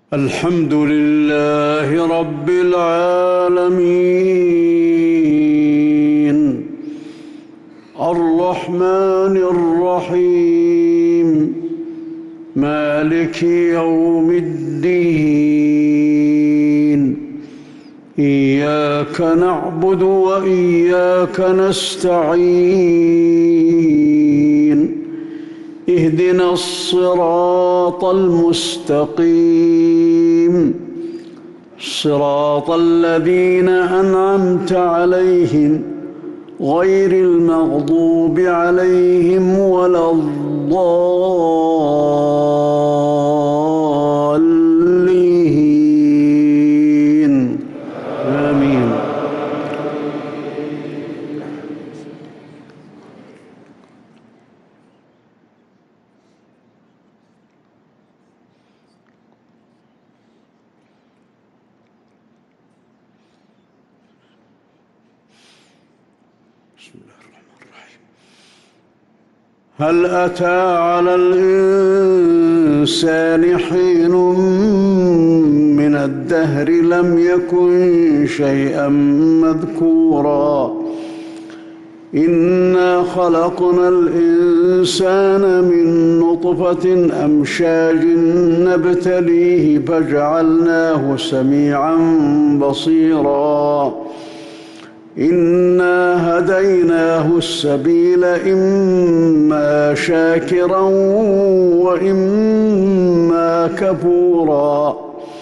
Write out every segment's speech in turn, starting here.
الحمد لله رب العالمين الرحمن الرحيم مالك يوم الدين إياك نعبد وإياك نستعين اهدنا الصراط المستقيم صراط الذين أنعمت عليهم غير المغضوب عليهم ولا الضالين آمين. بسم الله الرحمن الرحيم. هل أتى على الإنسان حين من الدهر لم يكن شيئا مذكورا إنا خلقنا الإنسان من نطفة أمشاج نبتليه فجعلناه سميعا بصيرا إنا هديناه السبيل إما شاكرا وإما كفورا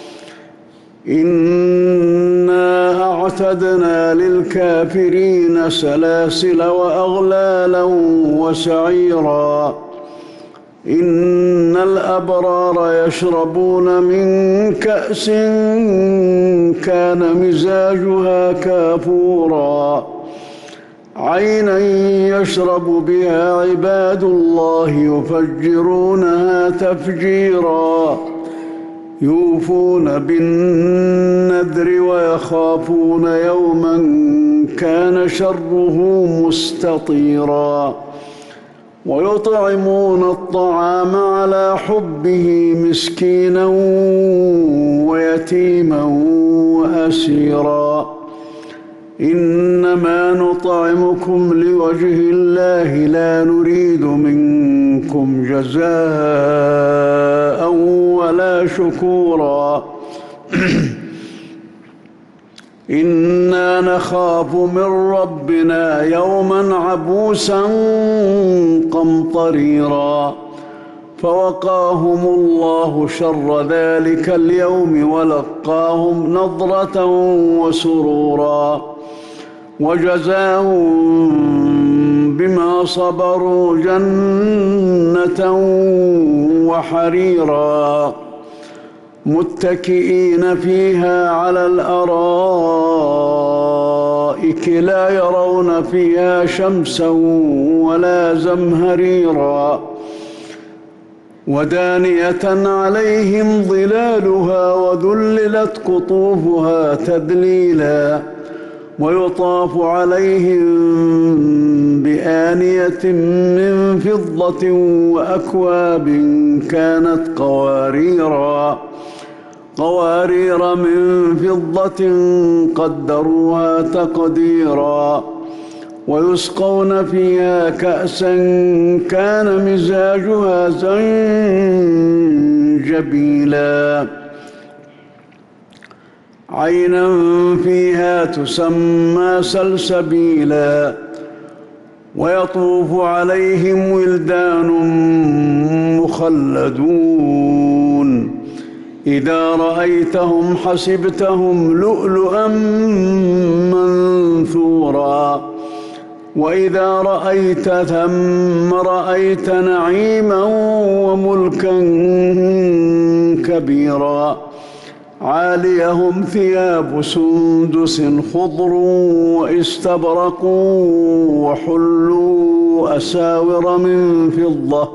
إنا أعتدنا للكافرين سلاسل وأغلالا وسعيرا إن الأبرار يشربون من كأس كان مزاجها كافورا عينا يشرب بها عباد الله يفجرونها تفجيرا يوفون بالنذر ويخافون يوما كان شره مستطيرا ويطعمون الطعام على حبه مسكينا ويتيما وأسيرا إنما نطعمكم لوجه الله لا نريد منكم جزاء ولا شكورا إنا نخاف من ربنا يوما عبوسا قمطريرا فوقاهم الله شر ذلك اليوم ولقاهم نضرة وسرورا وجزاهم بما صبروا جنة وحريرا متكئين فيها على الأرائك لا يرون فيها شمسا ولا زمهريرا ودانية عليهم ظلالها وذللت قطوفها تذليلا ويطاف عليهم بآنية من فضة وأكواب كانت قوارير من فضة قدروها تقديرا ويسقون فيها كأسا كان مزاجها زنجبيلا عينا فيها تسمى سلسبيلا ويطوف عليهم ولدان مخلدون إذا رأيتهم حسبتهم لؤلؤا منثورا وإذا رأيت ثم رأيت نعيما وملكا كبيرا عاليهم ثياب سندس خضر واستبرق وحلوا أساور من فضة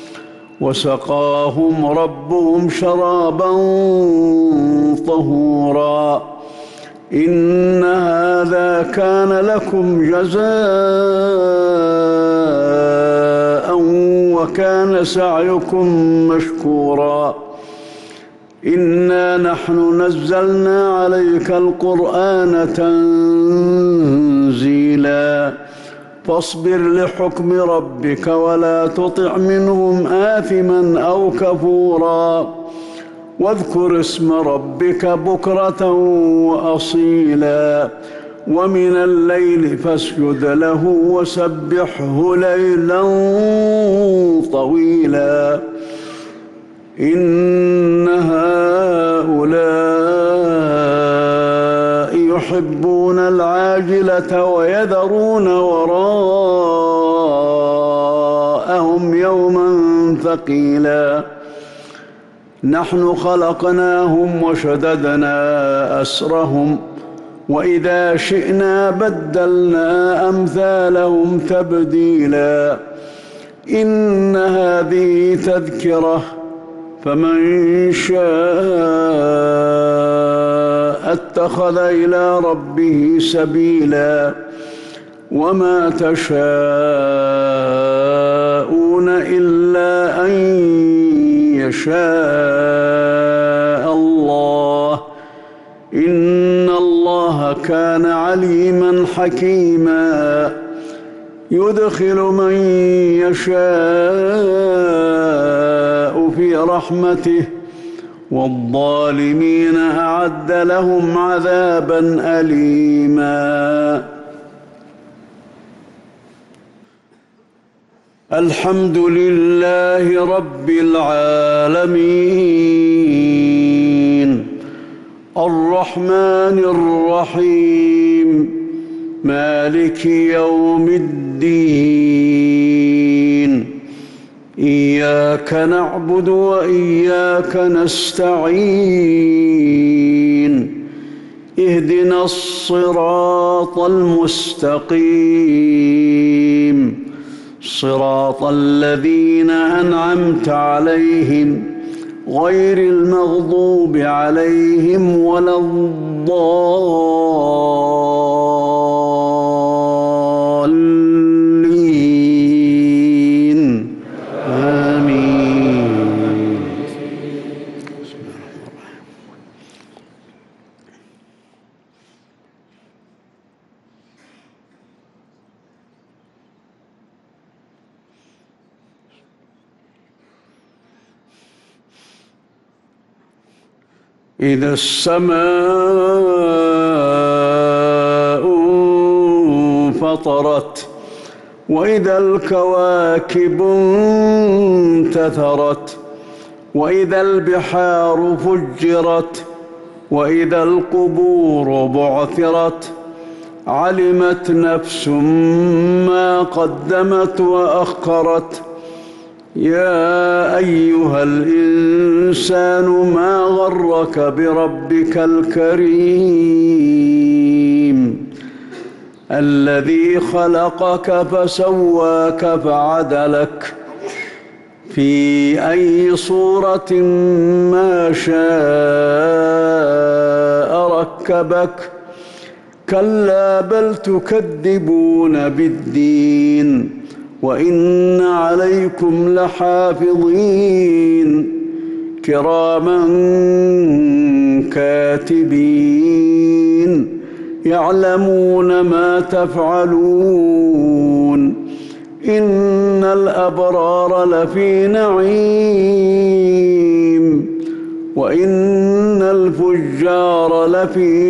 وسقاهم ربهم شرابا طهورا إن هذا كان لكم جزاء وكان سعيكم مشكورا إنا نحن نزلنا عليك القرآن تنزيلا فاصبر لحكم ربك ولا تطع منهم آثما أو كفورا واذكر اسم ربك بكرة وأصيلا ومن الليل فاسجد له وسبحه ليلا طويلا إن هؤلاء يحبون العاجلة ويذرون وراءهم يوما ثقيلا نحن خلقناهم وشددنا أسرهم وإذا شئنا بدلنا أمثالهم تبديلا إن هذه تذكرة فمن شاء اتخذ إلى ربه سبيلا وما تشاءون إلا أن يشاء الله إن الله كان عليما حكيما يدخل من يشاء في رحمته والظالمين أعد لهم عذابا أليما الحمد لله رب العالمين الرحمن الرحيم مالك يوم الدين إياك نعبد وإياك نستعين اهدنا الصراط المستقيم صراط الذين أنعمت عليهم غير المغضوب عليهم ولا الضالين آمين إذا السماء انفطرت وإذا الكواكب انتثرت وإذا البحار فجرت وإذا القبور بعثرت علمت نفس ما قدمت وأخرت يا أيها الإنسان ما غرك بربك الكريم الذي خلقك فسواك فعدلك في أي صورة ما شاء ركبك كلا بل تكذبون بالدين وإن عليكم لحافظين كراما كاتبين يعلمون ما تفعلون إن الأبرار لفي نعيم وإن الفجار لفي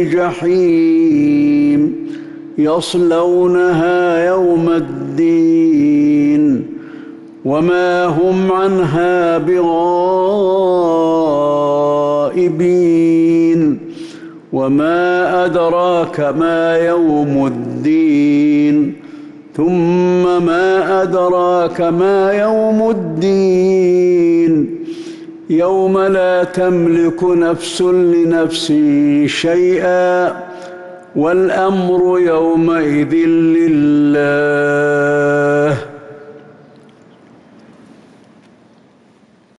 جحيم يصلونها يوم الدين وما هم عنها بغائبين وما أدراك ما يوم الدين ثم ما أدراك ما يوم الدين يوم لا تملك نفس لنفس شيئا والأمر يومئذ لله